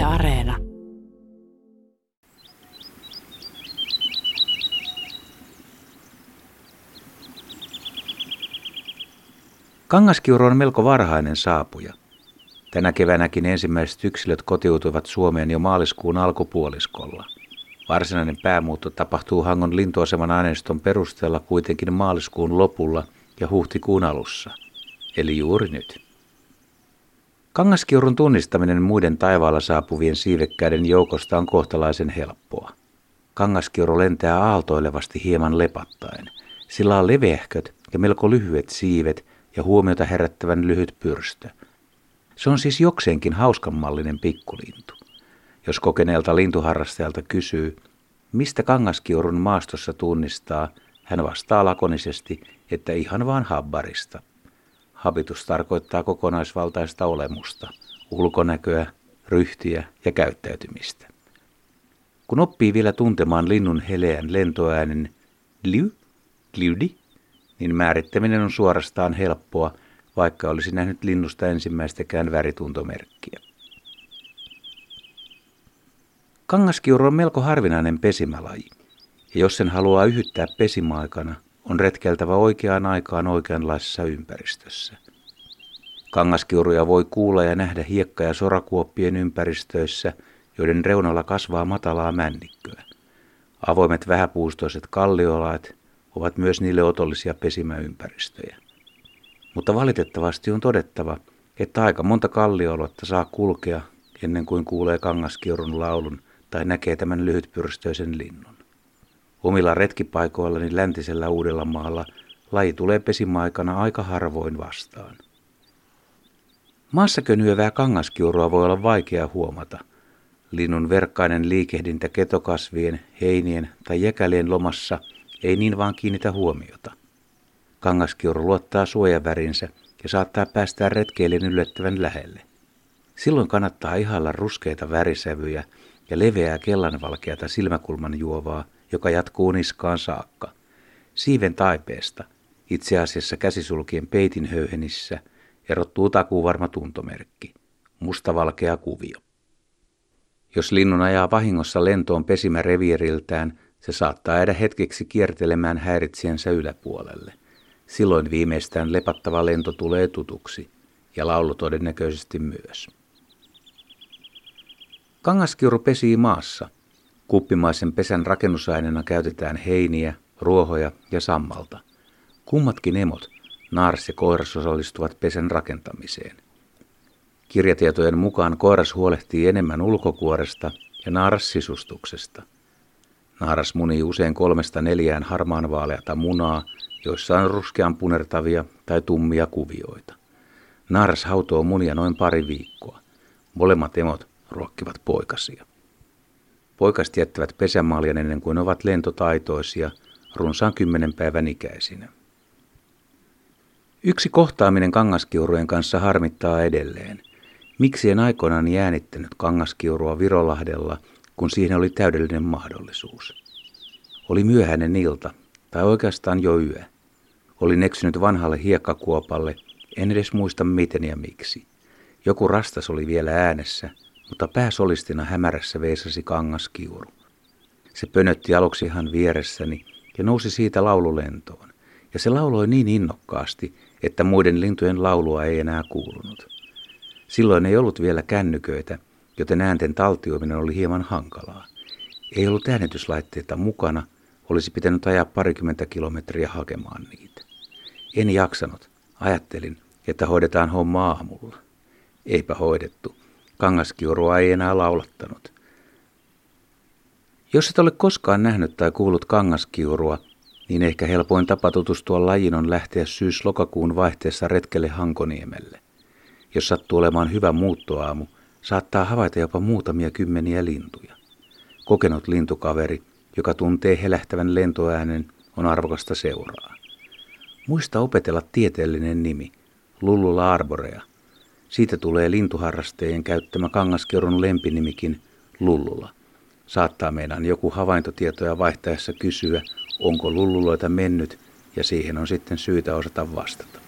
Areena. Kangaskiuru on melko varhainen saapuja. Tänä keväänäkin ensimmäiset yksilöt kotiutuivat Suomeen jo maaliskuun alkupuoliskolla. Varsinainen päämuutto tapahtuu Hangon lintuaseman aineiston perusteella kuitenkin maaliskuun lopulla ja huhtikuun alussa, eli juuri nyt. Kangaskiurun tunnistaminen muiden taivaalla saapuvien siivekkäiden joukosta on kohtalaisen helppoa. Kangaskiuru lentää aaltoilevasti hieman lepattaen. Sillä on leveähköt ja melko lyhyet siivet ja huomiota herättävän lyhyt pyrstö. Se on siis jokseenkin hauskanmallinen pikkulintu. Jos kokeneelta lintuharrastajalta kysyy, mistä kangaskiurun maastossa tunnistaa, hän vastaa lakonisesti, että ihan vaan habbarista. Habitus tarkoittaa kokonaisvaltaista olemusta, ulkonäköä, ryhtiä ja käyttäytymistä. Kun oppii vielä tuntemaan linnun heleän lentoäänen liu, liudi, niin määrittäminen on suorastaan helppoa, vaikka olisi nähnyt linnusta ensimmäistäkään värituntomerkkiä. Kangaskiuru on melko harvinainen pesimälaji, ja jos sen haluaa yhyttää pesimäaikana, on retkeltävä oikeaan aikaan oikeanlaisessa ympäristössä. Kangaskiuruja voi kuulla ja nähdä hiekka- ja sorakuoppien ympäristöissä, joiden reunalla kasvaa matalaa männikköä. Avoimet vähäpuustoiset kalliolaat ovat myös niille otollisia pesimäympäristöjä. Mutta valitettavasti on todettava, että aika monta kallioluotta saa kulkea ennen kuin kuulee kangaskiurun laulun tai näkee tämän lyhytpyrstöisen linnun. Omilla retkipaikoillani läntisellä Uudellamaalla laji tulee pesimäaikana aika harvoin vastaan. Maassa könyövää kangaskiurua voi olla vaikea huomata. Linnun verkkainen liikehdintä ketokasvien, heinien tai jäkälien lomassa ei niin vaan kiinnitä huomiota. Kangaskiuru luottaa suojavärinsä ja saattaa päästää retkeilijän yllättävän lähelle. Silloin kannattaa ihailla ruskeita värisävyjä ja leveää kellanvalkeata silmäkulman juovaa, joka jatkuu niskaan saakka. Siiven taipeesta, itse asiassa käsisulkien peitin höyhenissä, erottuu takuuvarma tuntomerkki, mustavalkea kuvio. Jos linnun ajaa vahingossa lentoon pesimäreviiriltään, se saattaa jäädä hetkeksi kiertelemään häiritsijänsä yläpuolelle. Silloin viimeistään lepattava lento tulee tutuksi, ja laulu todennäköisesti myös. Kangaskiuru pesii maassa. Kuppimaisen pesän rakennusaineena käytetään heiniä, ruohoja ja sammalta. Kummatkin emot, naaras ja koiras, osallistuvat pesän rakentamiseen. Kirjatietojen mukaan koiras huolehtii enemmän ulkokuoresta ja naaras sisustuksesta. Naaras munii usein 3-4 harmaanvaaleata munaa, joissa on ruskean punertavia tai tummia kuvioita. Naaras hautoo munia noin pari viikkoa. Molemmat emot ruokkivat poikasia. Poikaset jättävät pesämaljan ennen kuin ovat lentotaitoisia, runsaan 10 päivän ikäisinä. Yksi kohtaaminen kangaskiurujen kanssa harmittaa edelleen. Miksi en aikoinaan jäänittänyt kangaskiurua Virolahdella, kun siihen oli täydellinen mahdollisuus? Oli myöhäinen ilta, tai oikeastaan jo yö. Olin eksynyt vanhalle hiekkakuopalle, en edes muista miten ja miksi. Joku rastas oli vielä äänessä, mutta pääsolistina hämärässä veisasi kangaskiuru. Se pönötti aluksi ihan vieressäni ja nousi siitä laululentoon. Ja se lauloi niin innokkaasti, että muiden lintujen laulua ei enää kuulunut. Silloin ei ollut vielä kännyköitä, joten äänten taltioiminen oli hieman hankalaa. Ei ollut äänityslaitteita mukana, olisi pitänyt ajaa 20 kilometriä hakemaan niitä. En jaksanut. Ajattelin, että hoidetaan homma aamulla. Eipä hoidettu. Kangaskiurua ei enää laulattanut. Jos et ole koskaan nähnyt tai kuullut kangaskiurua, niin ehkä helpoin tapa tutustua lajiin on lähteä syys-lokakuun vaihteessa retkelle Hankoniemelle. Jos sattuu olemaan hyvä muuttoaamu, saattaa havaita jopa muutamia kymmeniä lintuja. Kokenut lintukaveri, joka tuntee helähtävän lentoäänen, on arvokasta seuraa. Muista opetella tieteellinen nimi, Lullula arborea. Siitä tulee lintuharrastajien käyttämä kangaskiurun lempinimikin Lullula. Saattaa meinaan joku havaintotietoja vaihtaessa kysyä, onko lulluloita mennyt, ja siihen on sitten syytä osata vastata.